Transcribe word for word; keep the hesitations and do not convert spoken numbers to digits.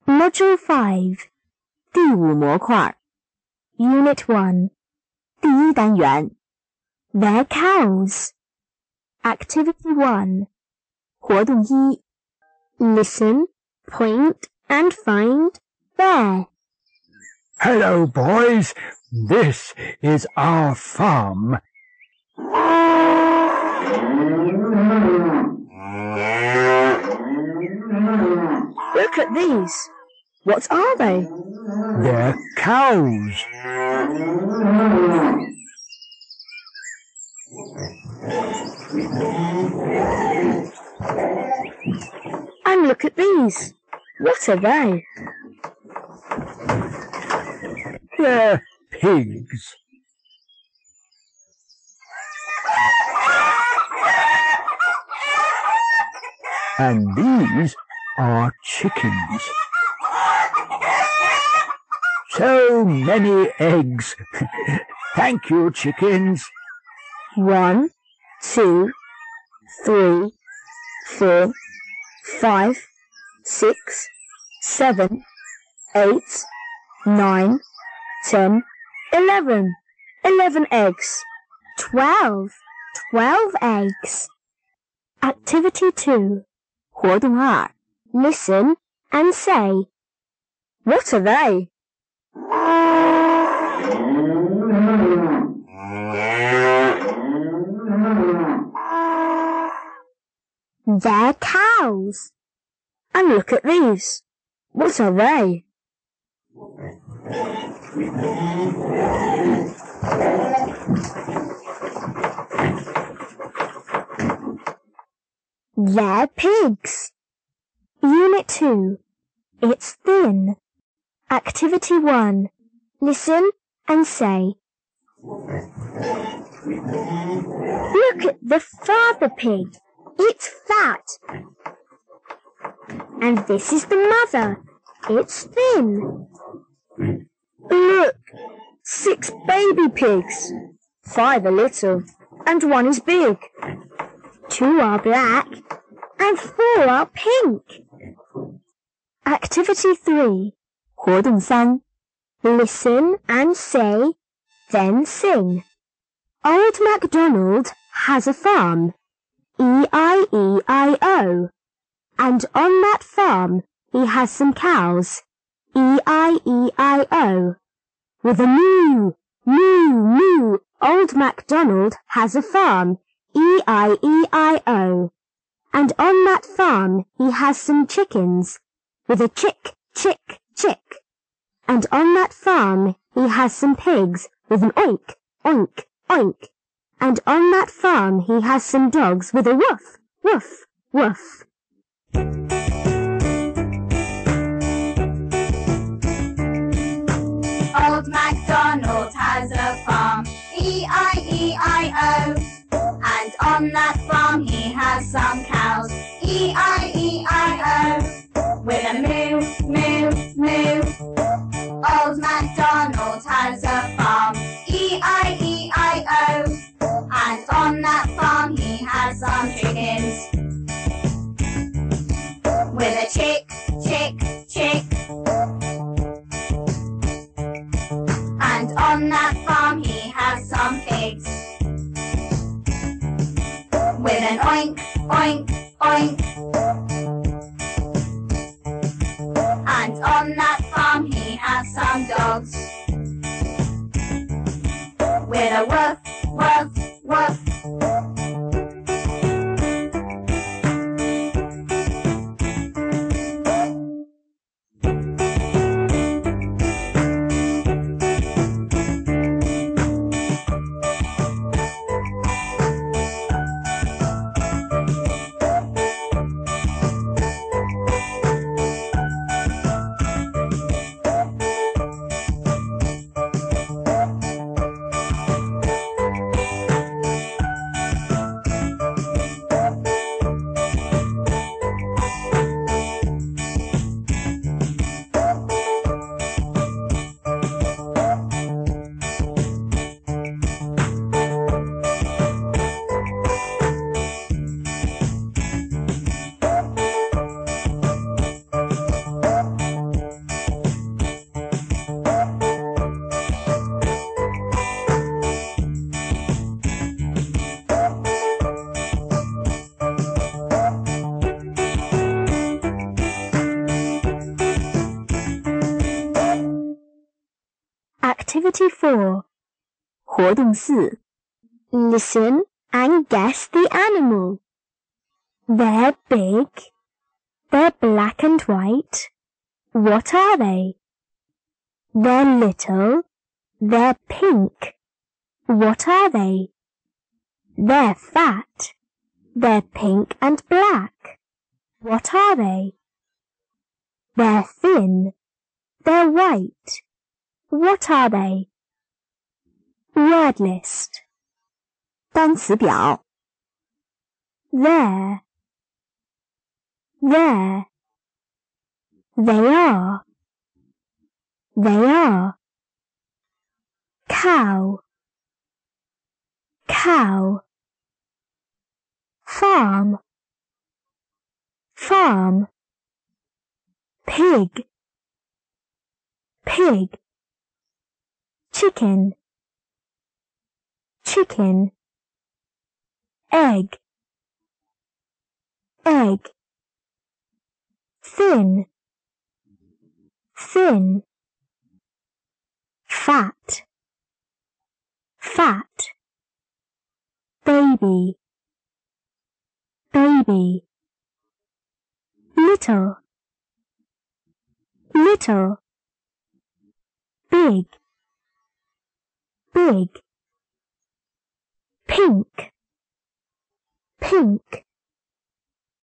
Module five 第五模块 Unit one 第一单元 They're cows Activity one 活动一 Listen, point and find bear. Hello, boys. This is our farm. Look at these. What are they? They're cows. And look at these. What are they? They're pigs. And these are chickens. So many eggs. Thank you, chickens. One, two, three, four, five, six, seven, eight, nine, ten, eleven. Eleven eggs. Twelve. Twelve eggs. Activity two. 活动二 Listen and say. What are they? They're cows. And look at these. What are they? They're pigs. Unit two. It's thin. Activity one. Listen and say. Look at the father pig. It's fat. And this is the mother. It's thin. Look, six baby pigs. Five are little, and one is big. Two are black, and four are pink. Activity three. 活动三 Listen and say, then sing. Old MacDonald has a farm. E I E I O. And on that farm he has some cows. E I E I O. With a moo, moo, moo, Old MacDonald has a farm. E I E I O. And on that farm he has some chickens. With a chick, chick, chick. And on that farm he has some pigs. With an oink, oink, oink. And on that farm he has some dogs with a woof, woof, woof. Old MacDonald has a farm, E I E I O. And on that farm he has some cows, E I E I O. With a moo, moo, moo. Old MacDonald has a farm, E I E I O. And on that farm he has some chickens. With a chick, chick, chick. And on that farm he has some pigs. With an oink, oink, oink. And on that farm he has some dogs. With a woof, woof, woof. Activity four. 活动四 Listen and guess the animal. They're big. They're black and white. What are they? They're little. They're pink. What are they? They're fat. They're pink and black. What are they? They're thin. They're white. What are they? Word list. 单词表 There. There. They are. They are. Cow. Cow. Farm. Farm. Pig. Pig. Chicken. Chicken. Egg. Egg. Thin. Thin. Fat. Fat. Baby. Baby. Little. Little. Big. Big. Pink. Pink.